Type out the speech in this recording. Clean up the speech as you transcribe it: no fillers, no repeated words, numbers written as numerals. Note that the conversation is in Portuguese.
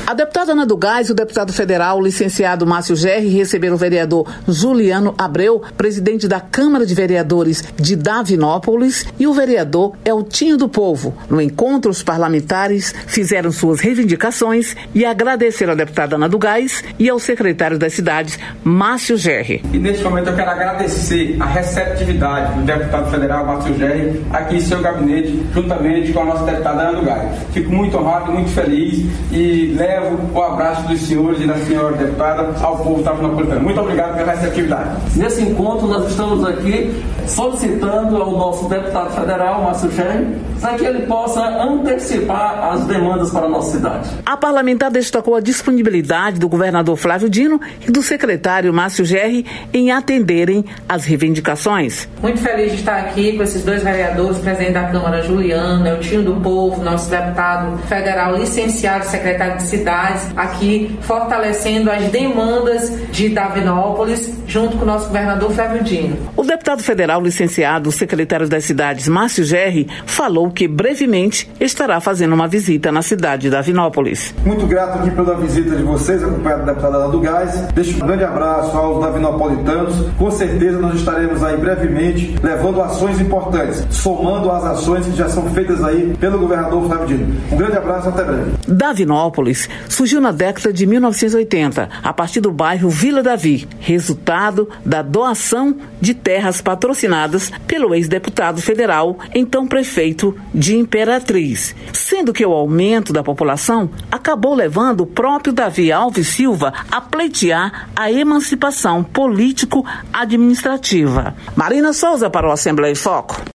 A deputada Ana do Gás e o deputado federal, licenciado Márcio Gerri, receberam o vereador Juliano Abreu, presidente da Câmara de Vereadores de Davinópolis, e o vereador Eltinho do Povo. No encontro, os parlamentares fizeram suas reivindicações e agradeceram à deputada Ana do Gás e ao secretário das cidades, Márcio Gerri. E neste momento eu quero agradecer a receptividade do deputado federal Márcio Gerri aqui em seu gabinete, juntamente com a nossa deputada Ana do Gás. Fico muito honrado e muito feliz e levo o abraço dos senhores e da senhora deputada ao povo davinopolitano. Muito obrigado pela receptividade. Nesse encontro nós estamos aqui solicitando ao nosso deputado federal, Márcio Gerri, para que ele possa antecipar as demandas para a nossa cidade. A parlamentar destacou a disponibilidade do governador Flávio Dino e do secretário Márcio Gerri em atenderem às reivindicações. Muito feliz de estar aqui com esses dois vereadores, presidente da Câmara Juliano, Eltinho do Povo, nosso deputado federal licenciado, secretário de cidades, aqui fortalecendo as demandas de Davinópolis, junto com o nosso governador Flávio Dino. O deputado federal licenciado, secretário das cidades, Márcio Gerri, falou que brevemente estará fazendo uma visita na cidade de Davinópolis. Muito grato aqui pela visita de vocês, acompanhado da deputada Ana do Gás. Deixo um grande abraço aos davinopolitanos. Com certeza nós estaremos aí brevemente levando ações importantes, somando as ações que já são feitas aí pelo governador Flávio Dino. Um grande abraço, até breve. Davinópolis surgiu na década de 1980, a partir do bairro Vila Davi, resultado da doação de terras patrocinadas pelo ex-deputado federal, então prefeito de Imperatriz, sendo que o aumento da população acabou levando o próprio Davi Alves Silva a pleitear a emancipação político-administrativa. Marina Souza para o Assembleia em Foco.